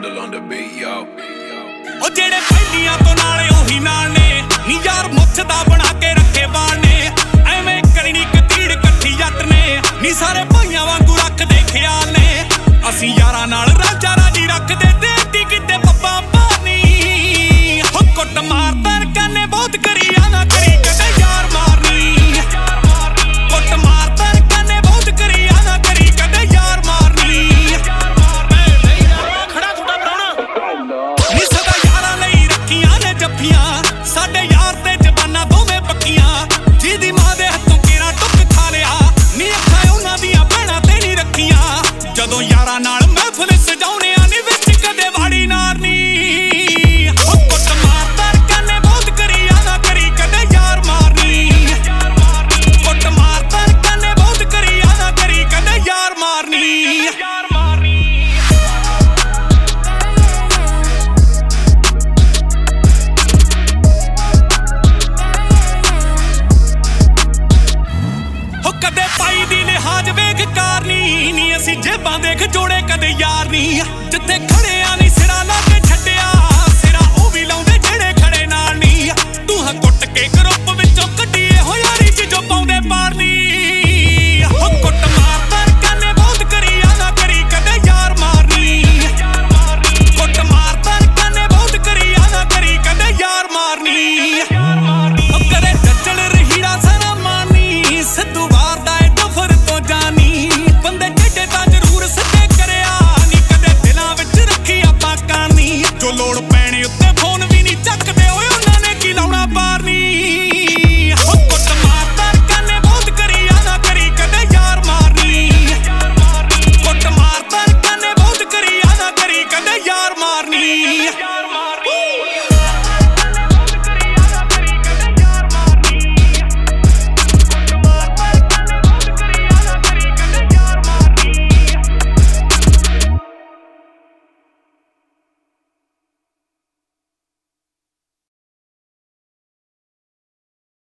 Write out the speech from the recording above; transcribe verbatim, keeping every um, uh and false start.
Randall on the beat, yo. ਉਹ ਜਿਹੜੇ ਪਹਿਲੀਆਂ ਤੋਂ ਨਾਲੇ ਉਹੀ ਨਾਲ ਨੇ ਨੀ ਯਾਰ ਮੁੱਛ ਦਾ ਬਣਾ ਕੇ ਰੱਖੇ ਵਾਲ ਨੇ ਐਵੇਂ ਕਰਨੀ ਕਤੀੜ ਇਕੱਠੀ ਜੱਟ ਨੇ ਨੀ ਸਾਰੇ ਭਾਈਆਂ ਵਾਂਗੂ ਰੱਖਦੇ ਖਿਆਲ ਨੇ ਅਸੀਂ ਯਾਰਾਂ ਨਾਲ ਰਾਜਾ ਰਾਜੀ ਰੱਖਦੇ ਤੇ ਟੀ ਕਿਤੇ ਪੱਪਾ ਪਾਣੀ ਹੋ ਕੁੱਟ ਮਾਰ ਤਰਕਾਂ ਨੇ ਬਹੁਤ ਕਰੀ ਆ ਨਾ ਕਰੀ ਕਦੇ ਯਾਰ ਮਾਰਨੀ ਕੁੱਟ ਮਾਰ ਤਰਕਾਂ ਨੇ ਬਹੁਤ ਕਰੀ ਆ ਨਾ ਕਰੀ ਕਦੇ ਯਾਰ ਮਾਰਨੀ ਖੜਾ ਤੁਹਾਡਾ ਪ੍ਰਾਹੁਣਾ ਨੀ ਸਦਾ ਯਾਰਾਂ ਲਈ ਰੱਖੀਆਂ ਨੇ ਜੱਫੀਆਂ ਸਾਡੇ ਯਾਰ ਤੇ ਜ਼ਬਾਨਾਂ ਦੋਵੇਂ ਪੱਕੀਆਂ ਜਿਹਦੀ ਮਾਂ ਦੇ ਹੱਥੋਂ ਕੇਰਾ ਟੁੱਕ ਖਾ ਲਿਆ ਨੀ ਅੱਖਾਂ ਉਹਨਾਂ ਦੀਆਂ ਭੈਣਾਂ ਤੇ ਨਹੀਂ ਰੱਖੀਆਂ ਜਦੋਂ ਯਾਰਾਂ ਨਾਲ ਮਹਿਫਲ ਸਜਾਉਣਿਆਂ ਨੀ ਵਿੱਚ ਕਦੇ ਵਾੜੀ ਨਾਰਨੀ ਹੋ ਕੁੱਟ ਮਾਰ ਤਰਕਾਂ ਨੇ ਬਹੁਤ ਕਰੀ ਆ ਨਾ ਕਰੀ ਕਦੇ ਯਾਰ ਮਾਰਨੀ ਕੁੱਟ ਮਾਰ ਤਰਕਾਂ ਨੇ ਬਹੁਤ ਕਰੀ ਆ ਨਾ ਕਰੀ ਕਦੇ ਯਾਰ ਮਾਰਨੀ ਕਦੇ ਪਾਈ ਦੀ ਲਿਹਾਜ਼ ਵੇਖ ਕਾਰਨੀ ਨੀ ਅਸੀਂ ਜੇਬਾਂ ਦੇਖ ਜੋੜੇ ਕਦੇ ਯਾਰ ਨੀ ਜਿੱਥੇ